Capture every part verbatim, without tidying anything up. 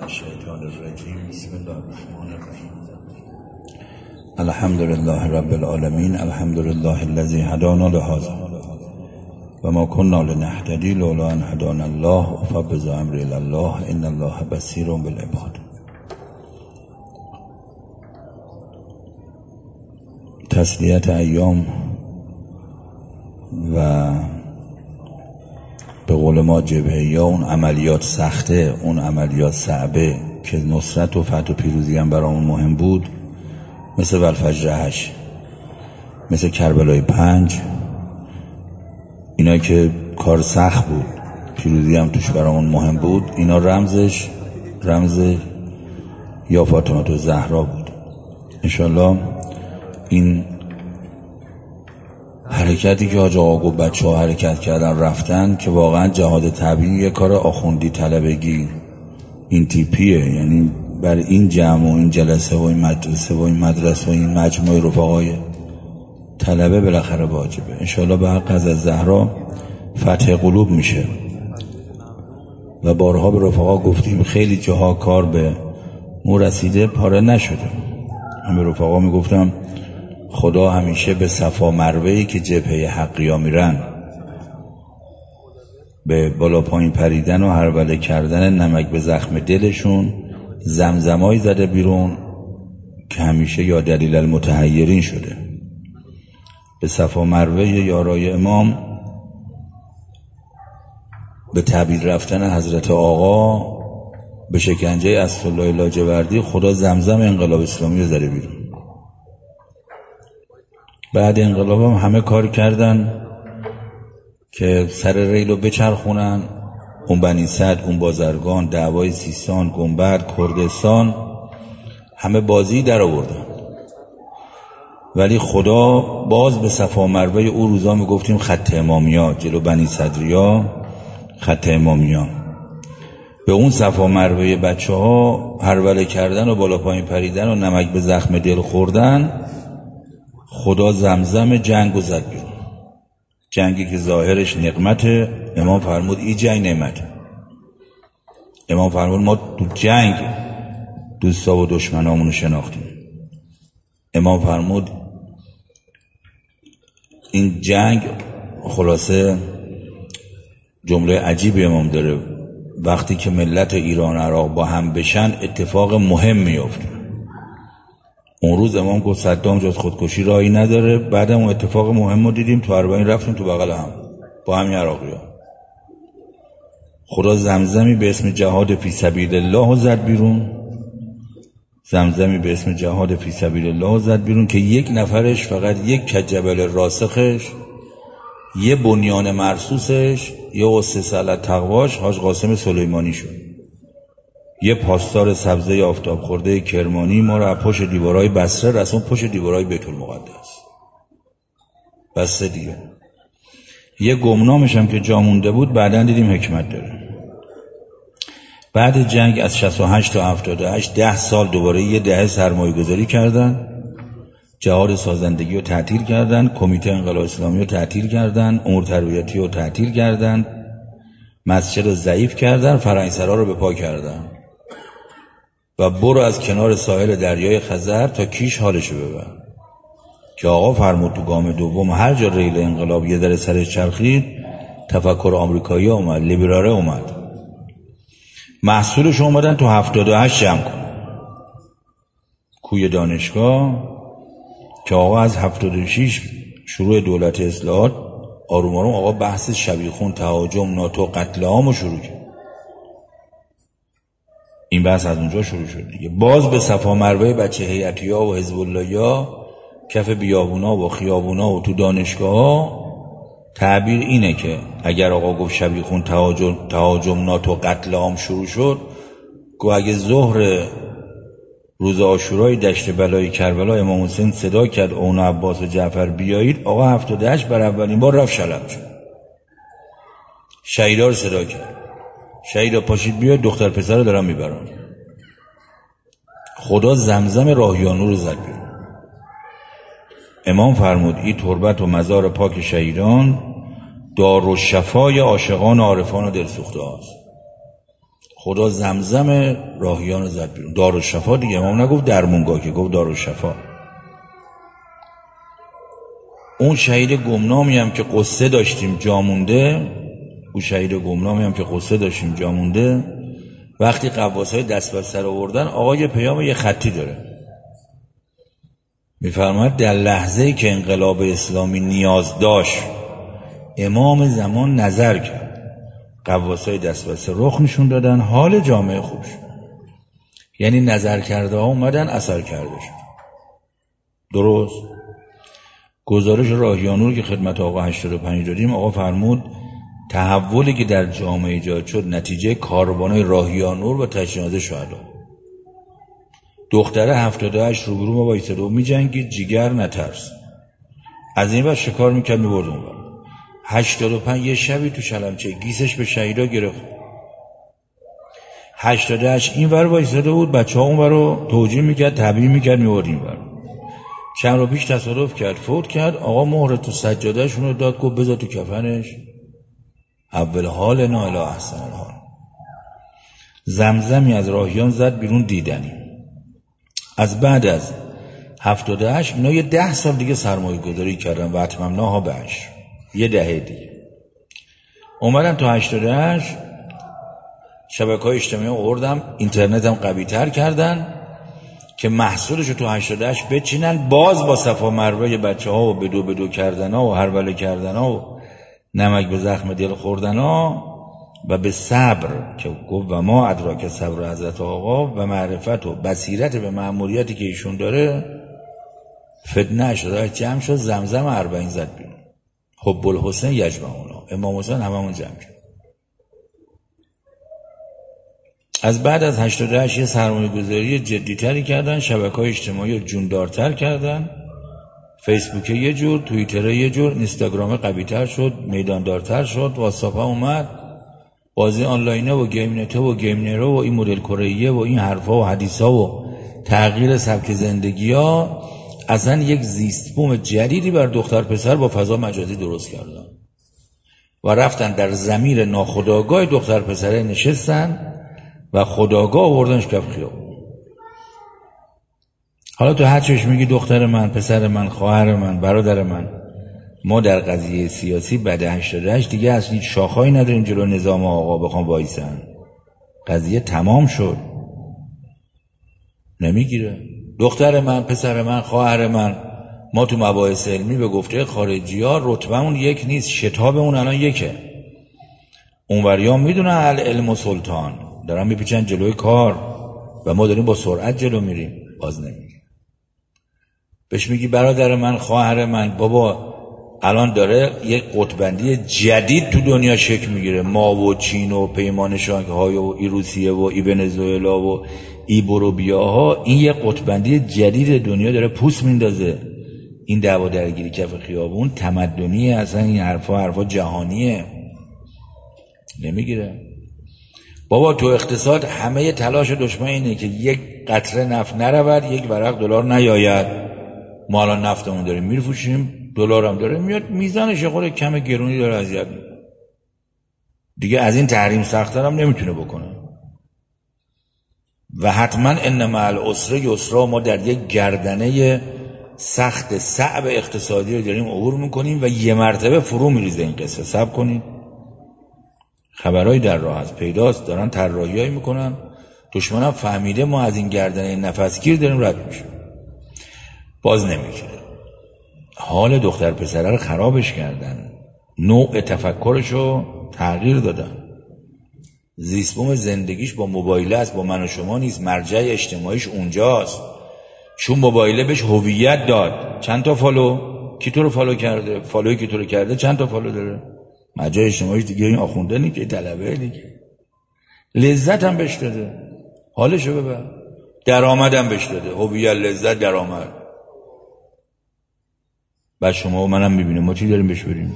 الشیطان الرجیم. بسم الله الرحمن الرحیم. الحمد لله رب العالمین. الحمد لله الذی هدانا لهذا و ما كنا لنهتدی لولا ان هدانا الله فبذ امر الی الله ان الله بصیر بالعباد. تسلیت ایام و به قول ما جبهه یا اون عملیات سخته، اون عملیات صعبه که نصرت و فتح و پیروزی هم برامون مهم بود، مثل والفجر هشت، مثل کربلای پنج، اینا که کار سخت بود، پیروزی هم توش برامون مهم بود، اینا رمزش رمز یا فاطمه زهرا بود. انشالله این حرکتی که حاج آقا گفت بچه ها حرکت کردن رفتن، که واقعا جهاد طبیعی یه کار آخوندی طلبگی این تیپیه، یعنی بر این جمع و این جلسه و این مدرسه و این مدرسه و این مجموعه رفقای طلبه بالاخره واجبه. انشالله به حق از زهرا فتح قلوب میشه. و بارها به رفقا گفتیم خیلی جاها کار به مو رسیده پاره نشده. من به رفقا میگفتم خدا همیشه به صفا مروه‌ای که جبهه حقیا میرن، به بالا پایین پریدن و هروله کردن نمک به زخم دلشون زمزمایی زده بیرون که همیشه یا دلیل المتحیرین شده. به صفا مروه یارای امام، به تعبیر رفتن حضرت آقا، به شکنجه اسدالله لاجوردی، خدا زمزم انقلاب اسلامی رو زده بیرون. بعد انقلاب هم همه کار کردن که سر ریلو بچرخونن، اون بنی سعد، اون بازرگان، دعوای سیستان، گنبرد، کردستان، همه بازی در آوردن. ولی خدا باز به صفا مروه او روزا میگفتیم خط امامیا، جلو بنی صدریا خط امامیا، به اون صفا مروه بچه ها هروله کردن و بالا پایین پریدن و نمک به زخم دل خوردن، خدا زمزم جنگ و زد بیرون. جنگی که ظاهرش نقمت، امام فرمود این جنگ نعمت. امام فرمود ما تو جنگ دوستا و دشمنامونو شناختیم. امام فرمود این جنگ، خلاصه جمله عجیبی امام داره، وقتی که ملت ایران عراق با هم بشن اتفاق مهم میفته. اون روز امام گفت صدام جز خودکشی راهی نداره. بعدم اون اتفاق مهم رو دیدیم، تو اربعین رفتیم تو بغل هم با همین عراقی ها. خدا زمزمی به اسم جهاد فی سبیل الله زد بیرون، زمزمی به اسم جهاد فی سبیل الله زد بیرون که یک نفرش، فقط یک کجبل راسخش، یه بنیان مرصوصش، یه اسس علی تقواش حاج قاسم سلیمانی شد. یه پاسدار سبزه آفتاب خورده کرمانی ما رو از پشت دیوارای بصره رسون پشت دیوارای بیت المقدس. بس دیگه. یه گمنامش هم که جا مونده بود بعداً دیدیم حکمت داره. بعد جنگ از شصت و هشت تا هفتاد و هشت ده سال دوباره یه دهه سرمایه گذاری کردن، جهاد سازندگی رو تعطیل کردن، کمیته انقلاب اسلامی رو تعطیل کردن، امور تربیتی رو تعطیل کردن، مسجد رو ضعیف کردن، فرنگسرا رو به پا کردن و برو از کنار ساحل دریای خزر تا کیش حالشو ببر. که آقا فرمود تو گام دوم هر جا ریل انقلاب یه در سرش چرخید، تفکر آمریکایی اومد، لیبراره اومد، محصولش اومدن تو هفتاد و هشت جمع کن کوی دانشگاه، که آقا از هفتاد و شش شروع دولت اصلاحات آروم آروم آقا بحث شبیخون، تهاجم، ناتو، قتل عام رو شروع کرد. این بحث از اونجا شروع شد دیگه. باز به صفا مروه بچه هیئتی‌ها و حزب الله‌ها، کف بیابونا و خیابونا و تو دانشگاه‌ها، تعبیر اینه که اگر آقا گفت شبیخون، تهاجم، تهاجم، ناتو، قتل عام شروع شد، گو اگه ظهر روز عاشورای دشت بلای کربلا امام حسین صدا کرد اون عباس و جعفر بیایید، آقا هفتاد و هشت بر اولین بار رفت شلب شد، شهیدا رو صدا کرد، شهیدا پاشید بیاید دختر پسر رو دارم میبرن. خدا زمزم راهیانو رو زد بیرون. امام فرمود این تربت و مزار پاک شهیدان دار و شفای عاشقان و عارفان و دلسوخته هاست. خدا زمزم راهیان زد بیرون. دارالشفا دیگه، امام نگفت درمونگاه که گفت دارالشفا. اون شهید گمنامی هم که قصه داشتیم جامونده، اون شهید گمنامی هم که قصه داشتیم جامونده، وقتی قواسای دست بر سر آوردن، آقا یه پیام یه خطی داره، میفرماید در لحظه‌ای که انقلاب اسلامی نیاز داشت امام زمان نظر کرد، قواسای دست بر سر رخ نشون دادن، حال جامعه خوب شد. یعنی نظر کرده ها اومدن اثر کرده شد. درست. گزارش راهیانور که خدمت آقا هشتاد و پنج دادیم، آقا فرمود تحولی که در جامعه ایجاد شد نتیجه کاروانای راهیانور و تجهیزات شهدا. دختره هفتاد و هشت روبرو ما وایساده و میجنگید، جیگر نترس، از این بعد شکار میکرد میبرد اون بعد. هشتاد و پنج یه شبی تو شلمچه گیسش به شهیدا گرفت. هشتاد و هشت این ور وایساده بود، بچه ها اون ور رو توجیه میکرد، تبیین میکرد، میبرد این ور. چند رو پیش تصادف کرد، فوت کرد. آقا مهر تو سجادهشون رو داد، گفت بذار تو کفنش، اول حال نا الی احسن الحال. زمزمی از راهیان زد بیرون دیدنی. از بعد از هفتاد و هشت اینا یه ده سال دیگه سرمایه گذاری کردن و اتممناها به عشر، یه دهه دیگه اومدن تا هشتاد و هشت شبکه‌های اجتماعی آوردم، اینترنت هم قوی تر کردن که محصولشو تو هشتاد و هشت بچینن، باز با صفا مروه بچه ها و بدو بدو کردن ها و هروله کردن ها و نمک به زخم دل خوردن ها و به صبر که گفت و ما ادراک صبر حضرت آقا و معرفت و بصیرت به مأموریتی که ایشون داره، فتنه شد جمع شد. زمزم اربعین زد بیرون. حب الحسین یجمعونا، امام حسین هممون جمع شد. از بعد از هشتاد و هشت یه سرمایه گذاری جدی تری کردن، شبکه‌های اجتماعی رو جوندارتر کردن، فیسبوک یه جور، توییتر یه جور، اینستاگرام قوی تر شد، میداندارتر شد، واتساپ اومد، بازی آنلاینه و گیم نت و گیم نرو و این مدل کره‌ایه و این حرفا و حدیثا و تغییر سبک زندگی ها، اصلا یک زیست بوم جدیدی بر دختر پسر با فضا مجازی درست کردن و رفتن در ضمیر ناخودآگاه دختر پسره نشستن و خودآگاه آوردنش کف خیابون. حالا تو هر چیش میگی دختر من، پسر من، خواهر من، برادر من، ما در قضیه سیاسی بعد هشتاد و هشت دیگه اصلا هیچ شاخه‌ای نداریم جلو نظام آقا بخوام وایسن. قضیه تمام شد، نمیگیره. دختر من، پسر من، خواهر من، ما تو مباحث علمی به گفته خارجی ها رتبمون یک نیست، شتابمون الان یکه. اونوریان میدونن العلم و سلطان دارن میپیچن جلوی کار و ما داریم با سرعت جلو میریم، باز نمیگیره. بهش میگی برادر من، خواهر من، بابا الان داره یک قطبندی جدید تو دنیا شکل میگیره، ما و چین و پیمان شانگهای و ای روسیه و ای ونزوئلا و ای بروبیاها، این یک قطبندی جدید دنیا داره پوست میندازه. این دعوا درگیری کف خیابون تمدنیه، اصلا این حرفا حرفا جهانیه، نمیگیره. بابا تو اقتصاد همه تلاش دشمن اینه که یک قطره نفت نرود، یک ورق دلار نیاید. ما الان نفتمون داریم میفروشیم، دلار هم داره میاد، میزانش خود کم گرونی داره اذیت میکنه دیگه. از این تحریم سخت‌تر هم نمیتونه بکنه. و حتما ان مع العسر یسرا، ما در یک گردنه سخت صعب اقتصادی رو داریم عبور میکنیم و یه مرتبه فرو میریزه این قصه. صبر کنید، خبرهای در راه هست، پیداست، دارن طراحیایی میکنن، دشمنم فهمیده ما از این گردنه نفسگیر داریم رد میشیم، باز نمیگیره. حال دختر پسره رو خرابش کردن، نوع تفکرشو تغییر دادن، زیستبوم زندگیش با موبایله است، با من و شما نیست، مرجع اجتماعیش اونجاست. چون موبایله بهش هویت داد. چند تا فالو، کی تو رو فالو کرده، فالوی کی تو رو کرده، چند تا فالو داره. مرجع اجتماعیش دیگه این آخونده نیست، این طلبه دیگه. لذت هم بهش داده، حالشو ببر، درآمد هم بهش داده، هویت، لذت، درآمد. بعد شما و منم میبینیم ما چی داریم بهش بریم.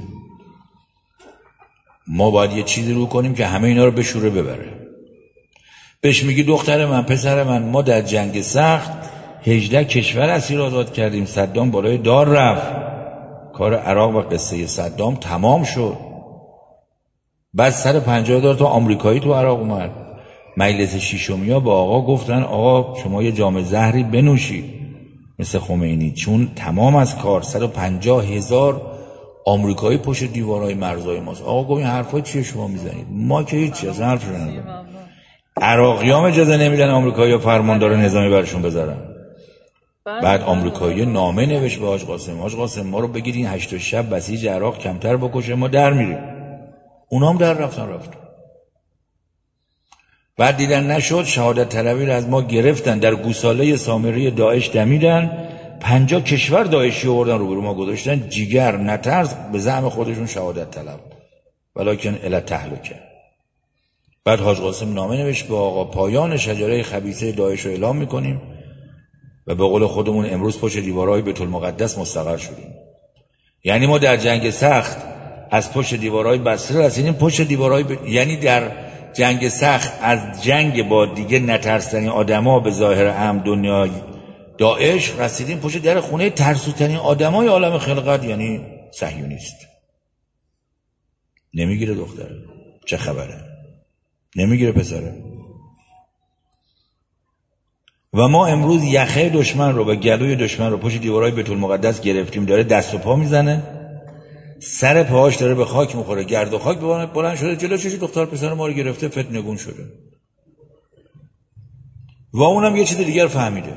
ما باید یه چیزی رو کنیم که همه اینا رو بشوره ببره. بهش میگی دختر من، پسر من، ما در جنگ سخت هجده کشور اسیر آزاد کردیم، صدام بالای دار رفت، کار عراق و قصه صدام تمام شد. بعد سر پنجاه هزار تا آمریکایی تو عراق اومد، مجلس شیشمیا با آقا گفتن آقا شما یه جام زهری بنوشید مثل خمینی، چون تمام از کار صد و پنجاه هزار آمریکایی پشت دیوارهای مرزهای ماست. آقا گفت این حرفا چیه شما میزنید؟ ما که هیچ چیز حرف نمیزنیم. عراقیام اجازه نمیدن آمریکایی‌ها فرماندار نظامی برشون بذارن. بعد آمریکایی نامه نوشت به حاج قاسم، حاج قاسم ما رو بگیرین هشت شب بسیج عراق کمتر بکشه ما در میریم. اونام در رفتن رفتن. بعد دیدن نشد، شهادت طلبی رو از ما گرفتن، در گوساله سامری داعش دمیدن، پنجاه کشور داعشی آوردن روبرو ما گذاشتن، جیگر نترس به زعم خودشون شهادت طلب، ولکن الی تهلکه. بعد حاج قاسم نامه نوشت به آقا پایان شجره خبیثه داعش رو اعلام میکنیم و به قول خودمون امروز پشت دیوارهای بیت المقدس مستقر شدیم. یعنی ما در جنگ سخت از پشت دیوارهای بصره رسیدیم پشت دیوارهای ب... یعنی در جنگ سخت از جنگ با دیگه نترسیدنی آدما به ظاهر هم دنیای داعش رسیدیم پشت در خونه ترسوترین آدمای عالم خلقت، یعنی صهیونیست. نمیگیره دختره، چه خبره؟ نمیگیره پسره. و ما امروز یخه دشمن رو و گلوی دشمن رو پشت دیوارهای بیت المقدس گرفتیم، داره دست و پا میزنه، سر پاهاش داره به خاک میخوره، گرد و خاک بلند شده جلو چشم دختر پسر ما رو گرفته، فتنگون شده. و اونم یه چیز دیگر فهمیده.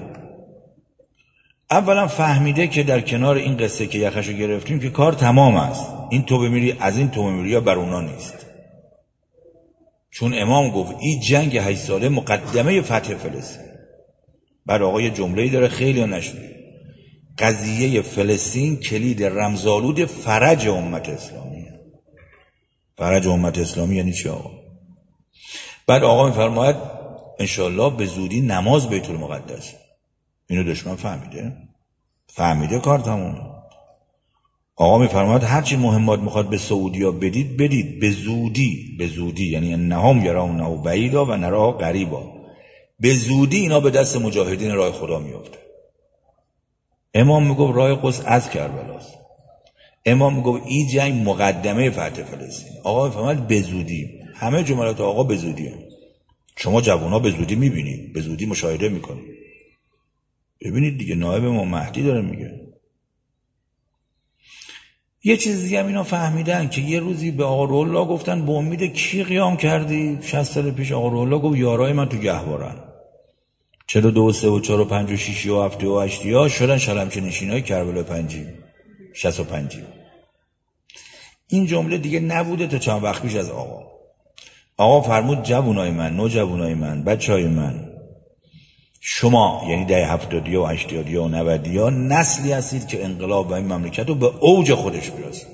اولا فهمیده که در کنار این قصه که یخشو گرفتیم که کار تمام است، این تو بمیری از این تو بمیری ها بر اونا نیست. چون امام گفت این جنگ هشت ساله مقدمه فتح فلسطین. بعد آقای جمله‌ای داره خیلی ها نشده، قضیه فلسطین کلید رمزآلود فرج امت اسلامی. فرج امت اسلامی یعنی چی آقا؟ بعد آقا میفرماید انشالله به زودی نماز بیت المقدس. اینو دشمن فهمیده؟ فهمیده کار تمومه. آقا میفرماید هرچی مهمات میخواد به سعودیا بدید بدید به زودی، به زودی یعنی انهم یرونه بعیدا و نراه قریبا، به زودی اینا به دست مجاهدین راه خدا میفته. امام میگفت راه قدس از کربلاست. امام میگفت این جنگ مقدمه فتح فلسطین. آقا میفرماید به زودی. همه جملات آقا به زودیه. شما جوونا به زودی میبینید، به زودی مشاهده میکنید. ببینید دیگه نایب ما مهدی داره میگه. یه چیز دیگه هم اینا فهمیدن که یه روزی به آقا روح‌الله گفتن به امید کی قیام کردی؟ شصت سال پیش آقا روح‌الله گفت یارای من تو گهوارن. چهل و دو و سه و چهار و پنج و شیش و هفت و هشت ها شدن شلمچه نشینای کربلا پنجی شصت و پنجی. این جمله دیگه نبوده تا چند وقت پیش از آقا. آقا فرمود جوونای من، نوجوانای من، بچهای من، شما یعنی ده هفتادی و هشتادی و نودی ها نسلی هستید که انقلاب و این مملکت رو به اوج خودش برسه.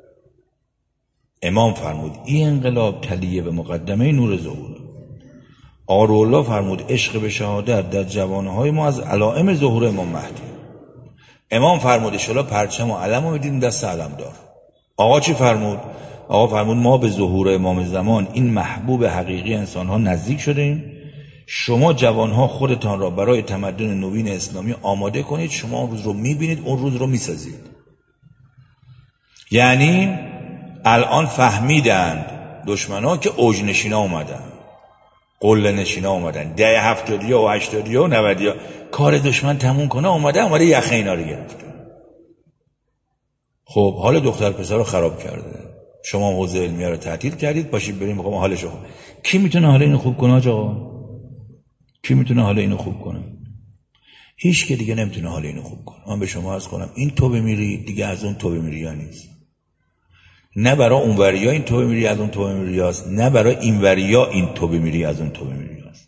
امام فرمود این انقلاب تلیه به مقدمه نور ظهور. آقا روح‌الله فرمود عشق به شهادت در جوانهای ما از علائم ظهور امام مهدی. امام فرمود انشالله پرچم و علم رو میدیم دست علمدار. آقا چی فرمود؟ آقا فرمود ما به ظهور امام زمان این محبوب حقیقی انسانها نزدیک شدیم. شما جوانها خودتان را برای تمدن نوین اسلامی آماده کنید. شما اون روز رو میبینید، اون روز رو میسازید. یعنی الان فهمیدند دشمنها که اوج نشینا اومدن، قله نشینا اومدن، ده هفتادی و هشتادی و نودی ها کار دشمن تموم کنه اومده اومده یخه اینا رو گرفته. خب حال دختر پسر رو خراب کرده. شما حوزه علمیه رو تعطیل کردید، پاشید بریم بخوام حالش خوب. کی میتونه حال اینو خوب کنه آقا؟ کی میتونه حال اینو خوب کنه؟ هیچ که دیگه نمیتونه حال اینو خوب کنه. من به شما عرض کنم این تو بمیری دیگه از اون تو بمیری ها نیست. نه برای اون وریا این تو بمیری از اون تو بمیری هست، نه برای این وریا این تو بمیری از اون تو بمیری هست.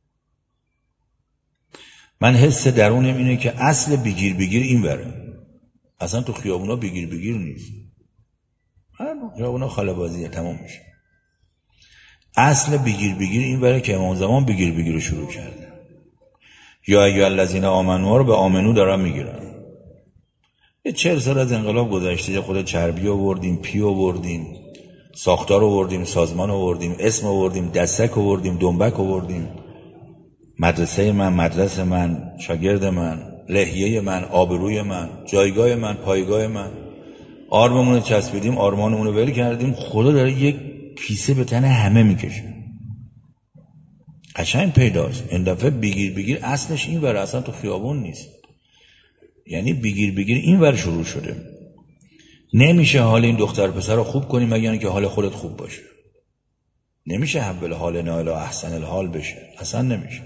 من حس درونم اینه که اصل بگیر بگیر این وره. اصلا تو خیابونا بگیر بگیر نیست. خیابونا خاله بازیه، تمام میشه. اصل بگیر بگیر این وره که امام زمان بگیر بگیر رو شروع کرده. یا ایها الذین آمنوا رو به آمنو دارن میگیرن. یه چهل سال از انقلاب گذشته، خود چربی آوردیم، پی آوردیم، ساختار آوردیم، سازمان آوردیم، اسم آوردیم، دستک آوردیم، دنبک آوردیم، مدرسه من، مدرسه من، شاگرد من، لحیه من، آبروی من، جایگاه من، پایگاه من. آرممون رو چسبیدیم، آرمانمون رو ول کردیم. خدا داره یک کیسه به تن همه میکشه. قشنگ پیداست. این دفعه بگیر بگیر اصلش این ور، اصلا تو خیابون نیست. یعنی بگیر بگیر این ور شروع شده. نمیشه حال این دختر پسر رو خوب کنی مگر اینکه حال خودت خوب باشه. نمیشه حول حال نایل و احسن الحال بشه، اصلا نمیشه.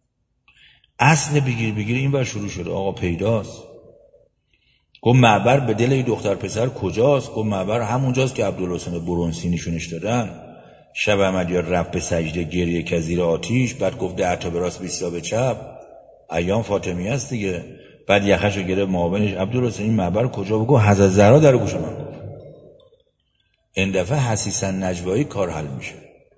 اصل بگیر بگیر این ور شروع شده. آقا پیداست. گفت معبر به دل این دختر پسر کجاست؟ گفت معبر همونجاست که عبدالحسین برونسی نشونش دادن. شب احمدیار رفت به سجده، گریه کزیر آتیش. بعد گفت ده تا به راست بیست تا به چپ. ایام فاطمی است دیگه. بعد یخشو گرفت معاونش، عبدالحسین این معبر کجا؟ بگو حضرت زهرا در گوش من گفت. این دفعه حسیسن نجوایی کار حل میشه.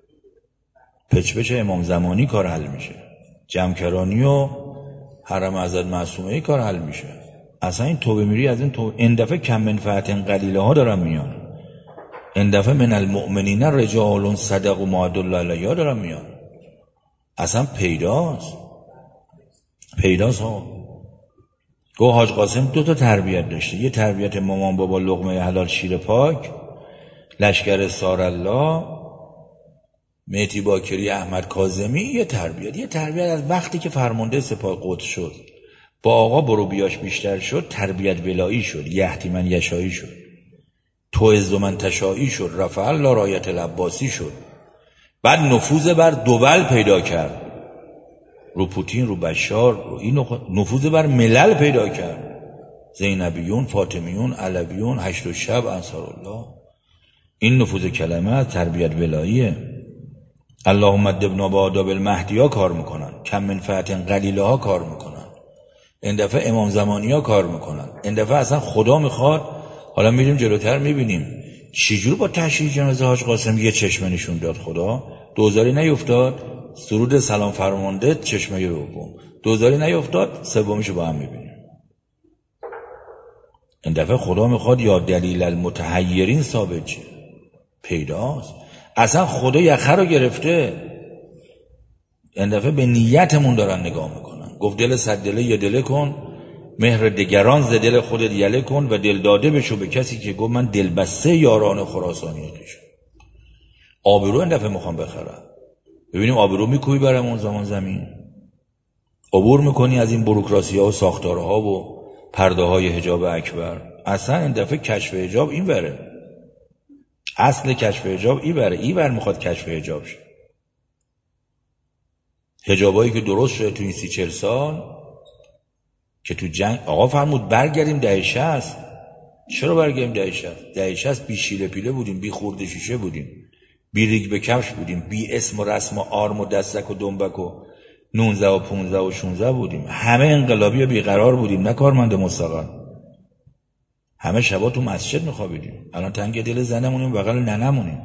پچ پچ امام زمانی کار حل میشه. جمکرانی و حرم حضرت معصومه کار حل میشه. اصلا این توبه میری از این توبه. این دفعه کم من فئة قلیله ها دارن میان. این دفعه من المؤمنین رجال صدقوا ما عهد الله علیه دارن میان. اصلا پیداست. پیداست ها. گو حاج قاسم دو تا تربیت داشته. یه تربیت مامان بابا لقمه حلال شیر پاک، لشکر سارالله، مهدی باکری، احمد کاظمی. یه تربیت یه تربیت از وقتی که فرمانده سپاه قدس شد با آقا برو بیاش بیشتر شد، تربیت ولایی شد، یحتی من یشایی شد، تو عز من تشایی شد، رفع الله رایت العباسی شد. بعد نفوذ بر دول پیدا کرد، رو پوتین، رو بشار، رو این نفوذ بر ملل پیدا کرد. زینبیون، فاطمیون، علویون، هشت و شب، انصارالله. این نفوذ کلمه از تربیت ولاییه. اللهم ادبنا بآداب المهدی ها کار میکنن، کم من فئة قلیله ها کار میکنن. این دفعه امام زمانی ها کار میکنن. این دفعه اصلا خدا میخواد. حالا میریم جلوتر میبینیم چجور با تشییع جنازه حاج قاسم یه چشمه نشون داد خدا. دوزاری نیفتاد، سرود سلام فرمانده چشمه دوم. دوزاری نیفتاد، سومیشو با هم میبینیم. این دفعه خدا میخواد یا دلیل المتحیرین ثابت شه. پیداست. اصلا خدا یخه رو گرفته. این دفعه به نیتمون دارن نگاه میکنن. گفت دل صد دله یه دله کن، مهر دگران ز دل خودت یله کن و دل داده بشو به کسی که گفت من دلبسته یاران خراسانی خویشم. آبرو این دفعه میخوام بخرم. ببینیم آبرو میکوبی برام اون زمان زمین، عبور میکنی از این بوروکراسی ها و ساختارها و پرده های حجاب اکبر. اصلا این دفعه کشف حجاب این بره. اصل کشف حجاب این بره. این بر میخواد کشف حجاب شه. حجابایی که درست شده تو این سی چل سال که تو جنگ آقا فرمود برگردیم دهه شصت. چرا برگردیم دهه شصت؟ دهه شصت بی شیله پیله بودیم، بی خورده شیشه بودیم، بی ریگ به کفش بودیم، بی اسم و رسم و آرم و دستک و دنبک و نونزه و پونزه و شونزه بودیم. همه انقلابی و بیقرار بودیم، نه کارمند مستقل. همه شبا تو مسجد میخوابیدیم. الان تنگ دل زنمونیم، بغل ننمونیم.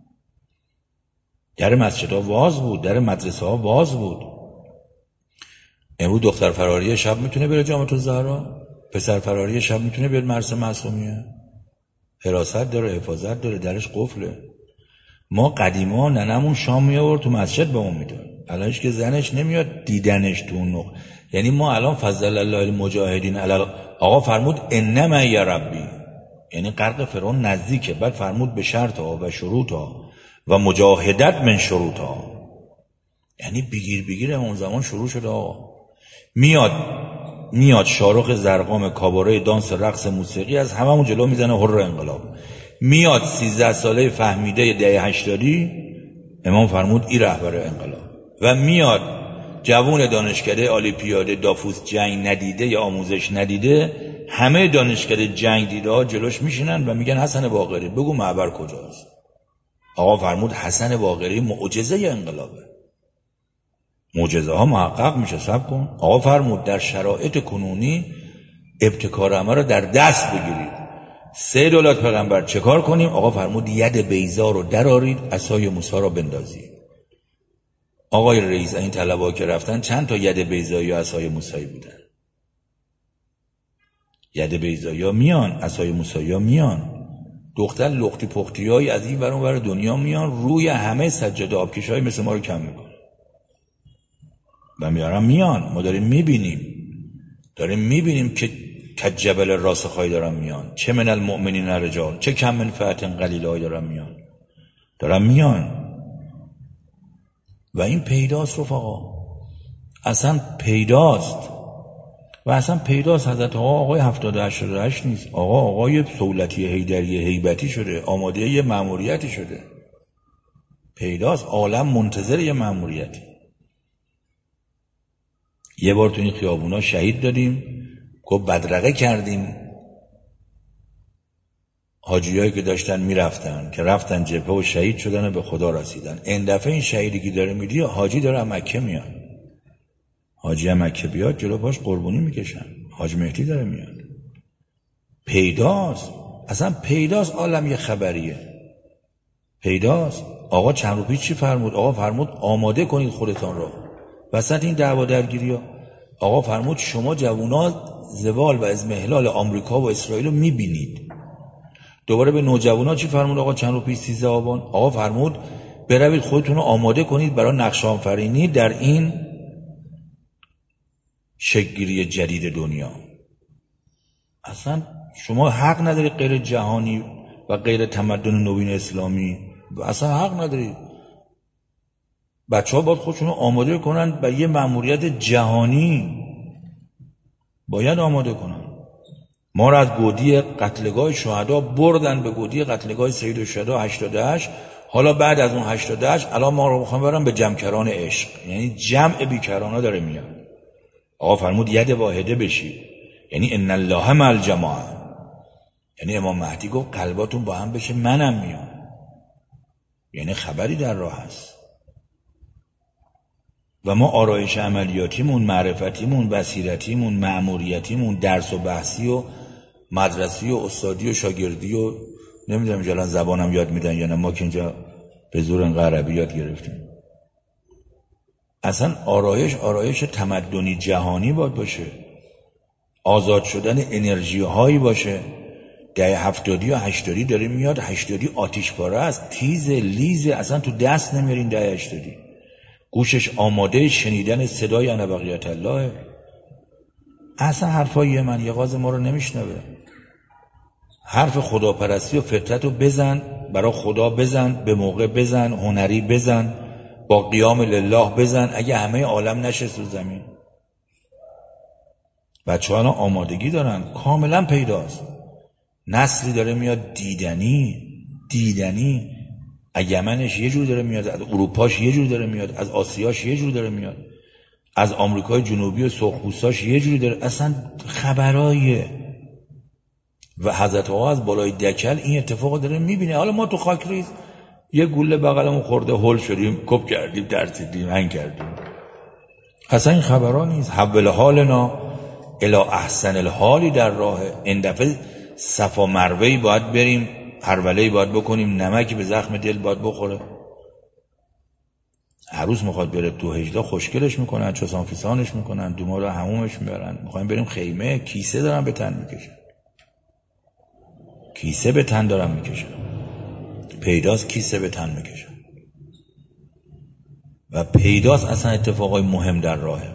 در مسجد ها واز بود، در مدرسه ها واز بود. امروز دختر فراری شب میتونه بره جامعه الزهرا، پسر فراری شب میتونه بیاد مرسم معصومیه. حراست داره، حفاظت داره، درش قفله. ما قدیما ننمون شام میآورد تو مسجد به اون میداد. الانش که زنش نمیاد دیدنش تو اون نقطه. یعنی ما الان فضل الله المجاهدین علی آقا فرمود انما یا ربی، یعنی غرق فرعون نزدیکه. بعد فرمود به شرط ها و شروط ها و مجاهدت من شروط ها. یعنی بگیر بگیر اون زمان شروع شده. آقا میاد میاد شارخ زرقام کاباره دانس رقص موسیقی از هممون جلو میزنه هر انقلاب. میاد سیزده ساله فهمیده دهه هشتادی، امام فرمود ای رهبر انقلاب. و میاد جوون دانشکده عالی پیاده دافوس جنگ ندیده یا آموزش ندیده، همه دانشکده جنگ دیده ها جلوش میشینن و میگن حسن باقری بگو معبر کجاست. آقا فرمود حسن باقری معجزه انقلابه. معجزه ها محقق میشه. صبر کن. آقا فرمود در شرایط کنونی ابتکار همه رو در دست بگیرید. سه دولت پیغمبر چه کار کنیم؟ آقا فرمود ید بیضا رو درارید، عصای موسی رو بندازید. آقای رئیس این طلبا که رفتن چند تا ید بیضایی یا عصای موسی بودن؟ ید بیضایی میان، عصای موسی میان. دختر لختی پختیایی از این ور اون ور دنیا میان، روی همه سجاده آبکشای مثل ما رو کم میکنن و میارن میان. ما داریم میبینیم داریم میبینیم که کجبل راسخای دارن میان. چه من المؤمنین رجال، چه کم من فئة قلیله دارن میان دارن میان و این پیداست رفقا، اصلا پیداست. و اصلا پیداست حضرت آقا آقای هفتاد و هشتاد و هشت نیست، آقا آقای سولتی حیدری هیبتی شده، آماده یه مأموریتی شده. پیداست، عالم منتظر یه مأموریتی. یه بار تو این خیابونا شهید دادیم، گفت بدرقه کردیم حاجیایی که داشتن میرفتن که رفتن جبهه و شهید شدن و به خدا رسیدن. این دفعه این شهیدی که داره میدی حاجی داره مکه میاد، حاجی مکه بیاد جلو پاش قربونی میکشن، حاج مهدی داره میاد. پیداست، اصلا پیداست، عالم یه خبریه، پیداست. آقا چند رو پیش چی فرمود؟ آقا فرمود آماده کنید خودتان رو وسط این دعوا درگیری ها. آقا فرمود شما جوونا زوال و اضمحلال آمریکا و اسرائیل رو میبینید. دوباره به نوجوانا چی فرمود آقا چند رو پیش سیزده آبان؟ آقا فرمود بروید خودتون رو آماده کنید برای نقش آفرینی در این شکل‌گیری جدید دنیا. اصلا شما حق ندارید غیر جهانی و غیر تمدن نوین اسلامی، اصلا حق ندارید. بچه ها باید خودشون رو آماده کنن به یه مأموریت جهانی، باید آماده کنن. ما را از گودی قتلگاه شهدا بردن به گودی قتلگاه سید الشهدا هشتاد و هشت. حالا بعد از اون هشتاد و هشت الان ما رو میخوام برم به جمعکران عشق، یعنی جمع بیکرانا داره میاد. آقا فرمود ید واحده بشید، یعنی ان الله مع الجماعه، یعنی امام مهدی گفت قلباتون با هم بشه منم میام، یعنی خبری در راه هست. و ما آرایش عملیاتیمون، معرفتیمون، بصیرتیمون، مأموریتیمون، درس و بحثی و مدرسی و استادی و شاگردی و نمیدونم جلان زبانم یاد میدن یا نه، ما که اینجا به زور انقدر عربی یاد گرفتیم. اصلا آرایش آرایش تمدنی جهانی باید باشه، آزاد شدن انرژی هایی باشه. ده هفتادی و هشتادی داره میاد، هشتادی آتیش پاره است، تیز لیزه، اصلا تو دست نمیرین. ده هشتادی گوشش آماده شنیدن صدای انا بقیت الله، اصلا حرفای من یه غاز ما رو نمیشنوه. حرف خداپرستی و فطرت رو بزن، برای خدا بزن، به موقع بزن، هنری بزن، با قیام لله بزن، اگه همه عالم نشست رو زمین. بچه ها آمادگی دارن، کاملا پیداست. نسلی داره میاد دیدنی دیدنی از یمنش یه جور داره میاد، از اروپاش یه جور داره میاد، از آسیاش یه جور داره میاد، از آمریکای جنوبی و سرخپوستاش یه جوری داره. اصلا خبرایه. و حضرت آقا از بالای دکل این اتفاق داره میبینه. حالا ما تو خاکریز یه گوله بغلمون خورده هول شدیم، کپ کردیم، ترسیدیم، هنگ کردیم. اصلا این خبرها نیست. حول حالنا الی احسن الحالی در راه. این دفعه صفا مروه‌ای باید بریم، هروله‌ای باید بکنیم، نمکی به زخم دل باید بخوره. عروس میخواد بره تو هجده، خوشگلش میکنن، چوسان فیسانش میکنن، دوما رو همومش میبرن. میخوایم بریم خیمه، کیسه دارن به تن میکشن، کیسه به تن دارن میکشن. پیداست کیسه به تن میکشن. و پیداست اصلا اتفاقای مهم در راهه.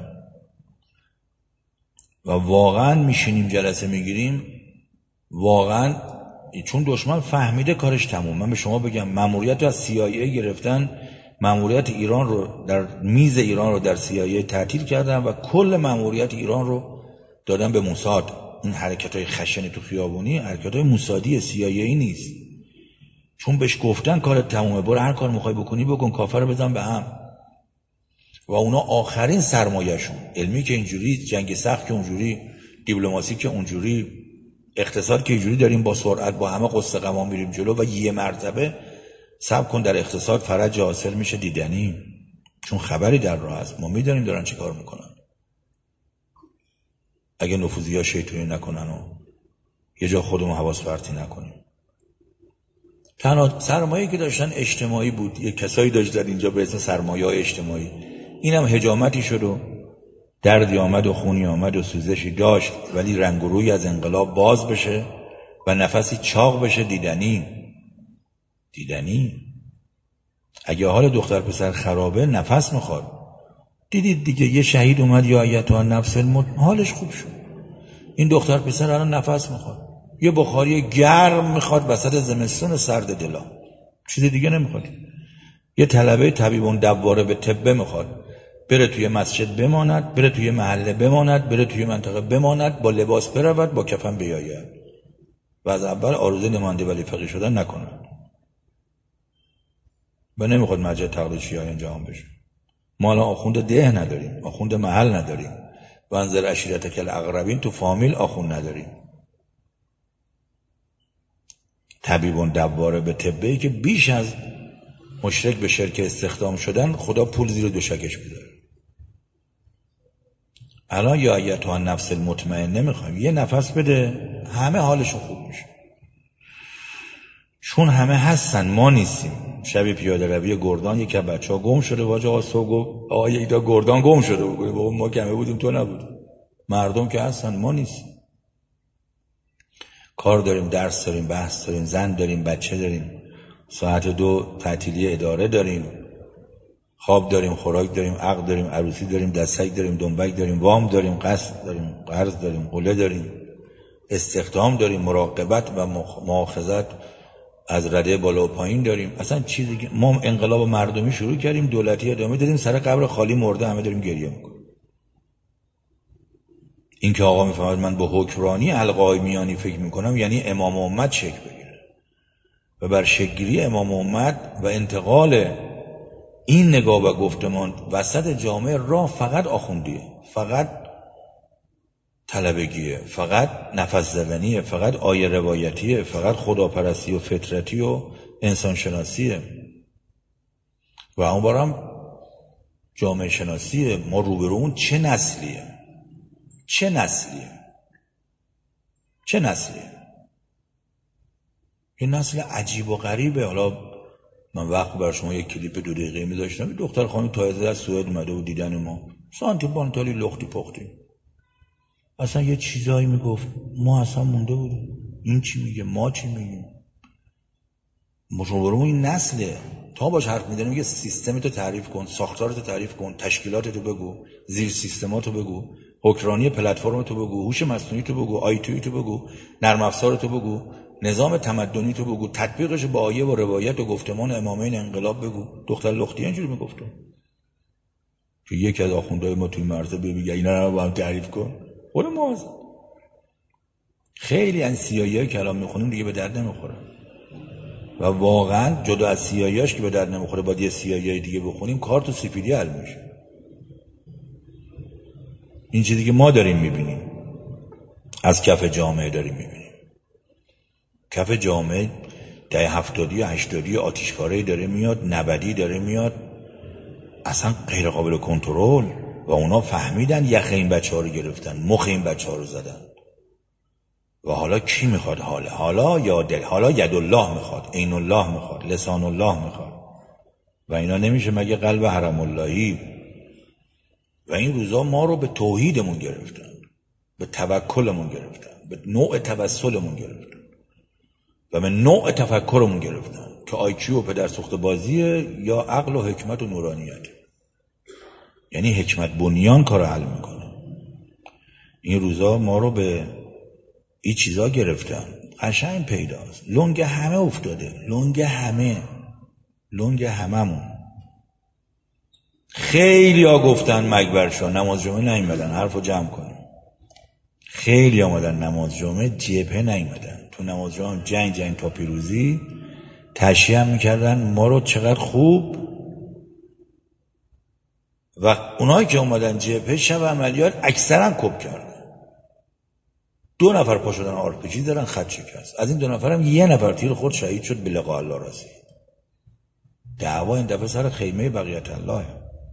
و واقعا میشینیم جلسه میگیریم، واقعا چون دشمن فهمیده کارش تموم. من به شما بگم مأموریت رو از سی آی ای گرفتن، مأموریت ایران رو در میز ایران رو در سی آی ای تعطیل کردن و کل مأموریت ایران رو دادن به موساد. این حرکت‌های خشن تو خیابونی حرکت‌های موسادی، سی آی ای نیست. چون بهش گفتن کارت تمومه، برو هر کار می‌خوای بکنی بکن، کافر رو بزن به هم. و اونا آخرین سرمایه‌شون، علمی که اینجوری، جنگ سخت که اونجوری، دیپلماسی که اونجوری، اقتصاد که اینجوری داریم با سرعت با همه قصه قما میریم جلو و یه مرتبه صبر کن در اقتصاد فرج حاصل میشه دیدنی. چون خبری در راه است، ما میدونیم دارن چه کار میکنن. اگه نفوذی ها شیطونی نکنن و یه جا خودمون حواس پرتی نکنیم. تنها سرمایه‌ای که داشتن اجتماعی بود، یه کسایی داشتن اینجا به اسم سرمایه اجتماعی. اینم هجامتی شد و دردی آمد و خونی آمد و سوزشی داشت، ولی رنگ و روی از انقلاب باز بشه و نفسی چاق بشه دیدنی. دیدنی اگه حال دختر پسر خرابه نفس میخواد. دیدید دیگه یه شهید اومد یا ایتها نفس الموت، حالش خوب شد. این دختر پسر الان نفس میخواد، یه بخاری گرم میخواد وسط زمستون سرد دلا، چیز دیگه نمیخواد. یه طلبه طبیبون دواره به طب میخواد بره توی مسجد بماند، بره توی محله بماند، بره توی منطقه بماند، با لباس برود، با کفن بیاید و از اول آرزوی نماینده ولی فقیه شدن نکند و نمیخواد مرجع تقلید شیعه انجام بشه. ما الان آخوند ده نداریم، آخوند محل نداریم و انذر عشیرتک الاقربین تو فامیل آخوند نداریم. طبیبون دواره به طبی که بیش از مشرک به شرک استخدام شدن خدا پول زیر دوشکش میذاره. الان یا ایتها نفس المطمئن نمیخوایم یه نفس بده همه حالشون خوب میشه، چون همه هستن ما نیستیم. شبی پیاده روی گردان یک از بچه‌ها گم شده، واجه آقا صبح گفت آقا ایدا گردان گم شده بود، ما کمه بودیم تو نبودیم. مردم که هستن ما نیستیم. کار داریم، درس داریم، بحث داریم، زن داریم، بچه داریم، ساعت دو تعطیلی اداره داریم، خواب داریم، خوراک داریم، عقد داریم، عروسی داریم، دستک داریم، دنبک داریم، وام داریم، قسط داریم، قرض داریم، قله داریم، استخدام داریم، مراقبت و مؤاخذت از رده بالا و پایین داریم. اصلا چیزی که ما انقلاب مردمی شروع کردیم، دولتی ادامه دادیم، سر قبر خالی مرده همه داریم گریه میکنیم. این که آقا میفهمد من با حکمرانی القای میانی فکر میکنم یعنی امام امت شکل بگیره و بر شکلگیری امام امت و انتقال این نگاه و گفتمان وسط جامعه راه فقط آخوندیه، فقط طلبگیه، فقط نفس زدنیه، فقط آیه روایتیه، فقط خداپرستی و فطرتی و انسان شناسیه و اون بارم جامعه شناسیه. ما روبرون چه نسلیه چه نسلیه چه نسلیه یه نسل عجیب و غریبه. حالا من وقت بر شما یک کلیپ دو دقیقه می داشتم، دختر خانم تایزه از سوئد اومده و دیدن ما سانتی بانتالی لختی پختی، اصلا یه چیزایی میگفت ما اصلا مونده بودیم این چی میگه ما چی میگیم. مشاورمون این نسله تا باش حرف میزنیم میگه سیستمتو تعریف کن، ساختارتو تعریف کن، تشکیلاتتو بگو، زیر سیستماتو بگو، حکمرانی پلتفرمتو بگو، هوش مصنوعی تو بگو، آی تی تو بگو، نرم افزارتو بگو، نظام تمدنی تو بگو، تطبیقش با آیه و روایت و گفتمان امامین انقلاب بگو. دختر لختی اینجوری میگفتم که یکی از آخوندهای ما توی مرزه بگه اینا رو با هم تعریف کن. ولی ما خیلی از سیاهی‌ها که الان میخونیم دیگه به درد نمیخوره و واقعا جدا از سیاهیاش که به درد نمیخوره باید یه سیاهی دیگه بخونیم کار تو سیفیدی حل میشه. این چیزی که ما داریم میبینیم از کف جامعه داریم میبینیم. کف جامعه دهه هفتادی و هشتادی آتشکاری داره میاد، نبدی داره میاد، اصلا غیر قابل کنترل و اونا فهمیدن یخ این بچه ها رو گرفتن، مخ این بچه ها رو زدن و حالا کی میخواد حاله؟ حالا یاد حالا ید الله میخواد، عین الله میخواد، لسان الله میخواد و اینا نمیشه مگه قلب حرم اللهی. و این روزا ما رو به توحیدمون گرفتن، به توکلمون گرفتن، به نوع توسلمون گرفتن و به نوع تفکرمون گرفتن که آیکیو و پدر سوخت بازیه یا عقل و حکمت و نورانیت. یعنی حکمت بنیان کار حل میکنه. این روزا ما رو به این چیزا گرفتن. قشنگ پیداست لنگ همه افتاده، لنگ همه لنگ هممون. خیلی ها گفتن مگبرشا نماز جمعه نیومدن، حرفو جمع کنیم. خیلی آمدن نماز جمعه، جبهه نیومدن. تو نماز جمعه جنگ جنگ تا پیروزی تشییع هم میکردن ما رو چقدر خوب. و اونایی که اومدن جبهه شب عملیات اکثرا کپ کردن. دو نفر پا شدن آرپیجی دارن خط شکست. از این دو نفر هم یه نفر تیر خود شهید شد به لقاء الله رسید. دعوا این دفعه سر خیمه بقیت الله.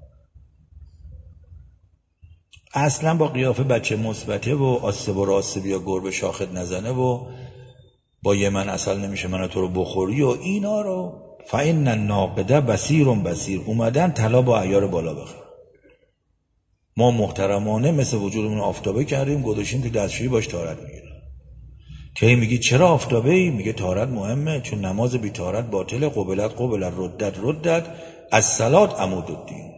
اصلا با قیافه بچه مثبته و آسب و راسبی یا گربه شاخت نزنه و با یه من اصل نمیشه من تو رو بخوری و اینا رو فإن الناقده بصیر بصیر اومدن طلا با عیار بالا بخورن. ما محترمانه مثل وجودمون آفتابه کردیم گذاشتیم تو دستشویی باش طهارت میگیرن. کی میگی چرا آفتابه ای؟ میگه طهارت مهمه چون نماز بی طهارت باطله. قبلت قبلت ردت ردت از صلات عمود الدین.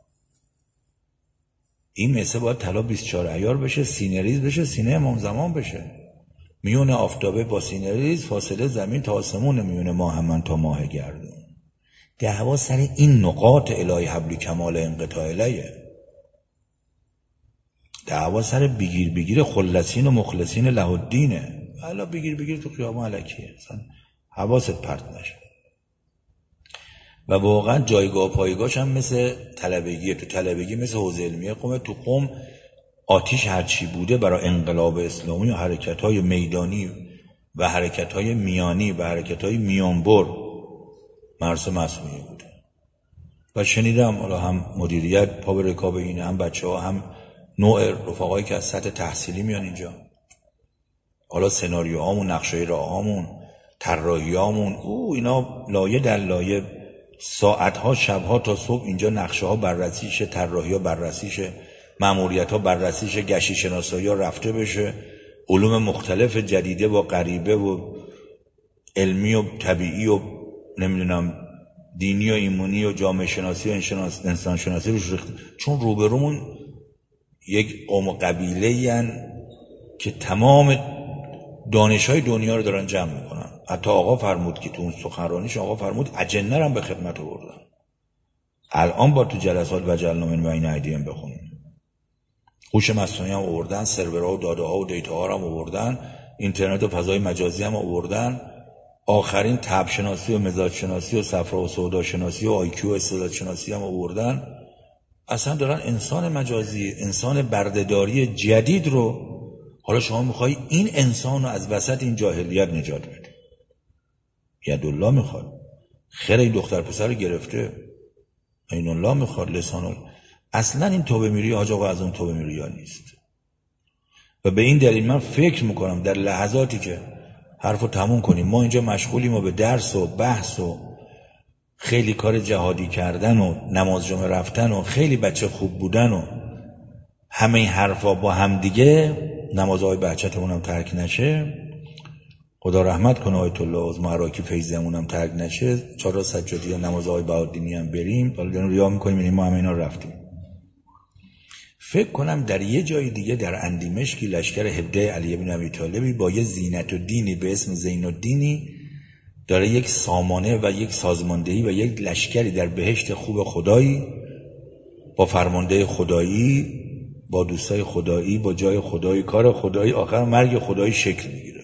این مثل باید طلا بیست و چهار عیار بشه، سینه ریز بشه، سینه امام زمان بشه. میونه آفتابه با سینه ریز فاصله زمین تا آسمون، میونه ماه من تا ماه گردون. دعوا سر این نقاط الهی حبلی کمال انقطاع الیه، دعوا سر بگیر بگیر خلصین و مخلصین له الدینه. حالا بگیر بگیر تو قیام علکیه، اصلا حواست پرت نشه. و واقعا جایگاه پایگاهش هم مثل طلبگیه. تو طلبگی مثل حوزه علمیه قوم، تو قوم آتیش هرچی بوده برای انقلاب اسلامی و حرکت‌های میدانی و حرکت‌های میانی و حرکت‌های میانبر مرس مسئولی بوده. و شنیدم حالا هم مدیریت پا به رکاب اینه، هم بچه‌ها، هم نوع رفقایی که از سطح تحصیلی میان اینجا. حالا سناریوهامون، نقشه راهامون، طراحیامون، او اینا لایه در لایه ساعت‌ها شب‌ها تا صبح اینجا نقشه ها بررسی شه، طراحی‌ها بررسی شه، ماموریت‌ها بررسی شه، گشتی شناسایی‌ها رفته بشه، علوم مختلف جدیده و غریبه و علمی و طبیعی و نمیدونم دینی و ایمانی و جامعه شناسی و انسان شناسی روش ریخته. چون روبرومون یک قوم و قبیله‌ای هستن که تمام دانش‌های دنیا رو دارن جمع میکنن. حتی آقا فرمود که تو اون سخنرانیش آقا فرمود اجنه رو هم به خدمت آوردن. الان با تو جلسات و جلنا من بین ایدیهم بخونیم. هوش مصنوعی هم آوردن، سرورها و داده ها و دیتا ها هم آوردن، اینترنت و فضای مجازی هم آوردن، آخرین طبع شناسی و مزاج شناسی و صفرا و سودا شناسی و آی کیو و استعداد شناسی هم آوردن. اصلا دارن انسان مجازی، انسان بردهداری جدید رو، حالا شما میخوای این انسان رو از وسط این جاهلیت نجات بده. یدالله میخواد، خیر این دختر پسر رو گرفته، عین الله میخواد، لسان الله. اصلا این توبه میری حاج آقا از اون توبه میری ها نیست. و به این دلیل من فکر میکنم در لحظاتی که حرفو تموم کنیم، ما اینجا مشغولیم و به درس و بحث و خیلی کار جهادی کردن و نماز جمعه رفتن و خیلی بچه خوب بودن و همه این حرفا با هم دیگه، نمازهای بچه‌مون هم ترک نشه، خدا رحمت کنه آیت الله عظما عراقی فیضمون هم ترک نشه، چهار سجادی و نمازهای بهادینی هم بریم. حالا داریم ریا میکنیم یعنی ما هم اینا رفتیم. فکر کنم در یه جای دیگه در اندیمشکی لشکر هبده علی بن ابی طالبی با یه زینت و دینی به اسم زین الدینی داره یک سامانه و یک سازماندهی و یک لشکری در بهشت خوب خدایی با فرمانده خدایی، با دوستای خدایی، با جای خدایی، کار خدایی، آخر مرگ خدایی شکل میگیره.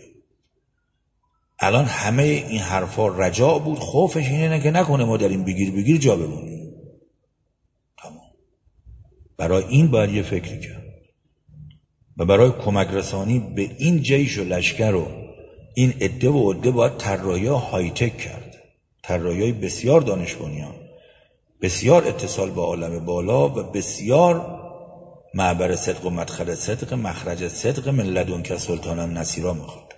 الان همه این حرفا رجاء بود، خوفش اینه که نکنه ما در این بگیر بگیر جا بمونیم. تمام. برای این باید یه فکری کرد و برای کمک رسانی به این جیش و لشکر و این عده و عده باید طراحی‌ها های تک کرد، طراحی‌های بسیار دانش بنیان، بسیار اتصال با عالم بالا و بسیار معبر صدق و مدخل صدق، مخرج صدق، من لدنک سلطانا نصیرا میخواد.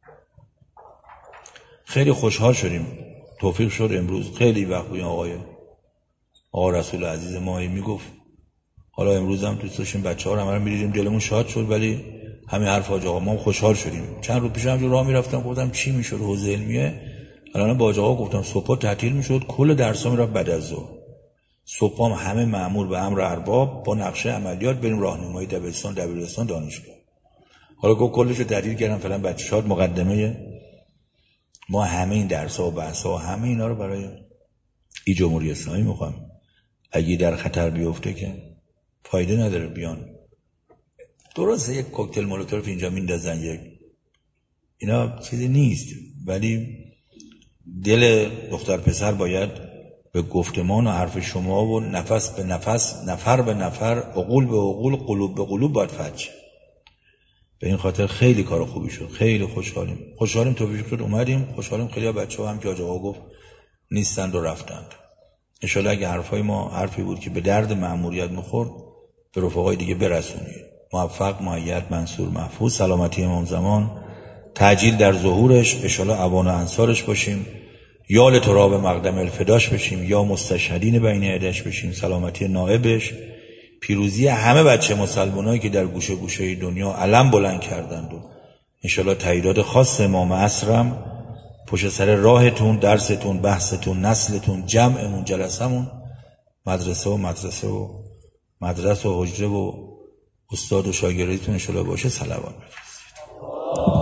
خیلی خوشحال شدیم، توفیق شد امروز. خیلی وقت بود آقای آقا رسول عزیز ماهی میگفت، حالا امروز هم دوست داشتیم بچه‌ها رو همه رو می‌دیدیم دلمون شاد شد، ولی همین حرف حاج آقا ما خوشحال شدیم. چند روز پیش هم راه میرفتم گفتم چی میشد حوزه علمیه، الان با حاج آقا گفتم صبح تعطیل میشد، کل درس‌ها میرفت بعد از ظهر. صبح هم همه مأمور به امر ارباب با نقشه عملیات بریم راهنمایی دبیرستان دبیرستان دانشگاه. حالا گفت کلش رو تعطیل کردم فعلا بچه شاد مقدمه ما همه این درس‌ها و بحث‌ها و همه اینا رو برای این جمهوری اسلامی می‌خوام. اگه در خطر بیفته که فایده نداره بیان. درسته یک کوکتل مولوتوف اینجا میندازن، یک اینا چیزی نیست، ولی دل دختر پسر باید به گفتمان و حرف شما و نفس به نفس، نفر به نفر، عقول به عقول، قلوب به قلوب باید فتح. به این خاطر خیلی کار خوبی شد، خیلی خوشحالیم. خوشحالیم توفیق شد اومدیم، خوشحالیم خیلی بچه‌ها هم که آقا گفت نیستند و رفتند. ان شاء الله اگه حرفای ما حرفی بود که به درد مأموریت می‌خورد به رفقای دیگه برسونید. موفق، مؤید، منصور، محفوظ، سلامتی امام زمان، تعجیل در ظهورش، ان شاء الله اوان و انصارش باشیم، یا لتراب مقدم الفداش بشیم، یا مستشهدین بین یدش بشیم، سلامتی نائبش، پیروزی همه بچه مسلمانایی که در گوشه گوشه دنیا علم بلند کردند و ان شاء الله تاییدات خاص امام عصرم پشت سر راهتون، درستون، بحثتون، نسلتون، جمعمون، جلسمون، مدرسه و مدرسه و مدرسه و حجره و استاد و شاگردیتون ان شاء الله باشه. صلوات بفرستید.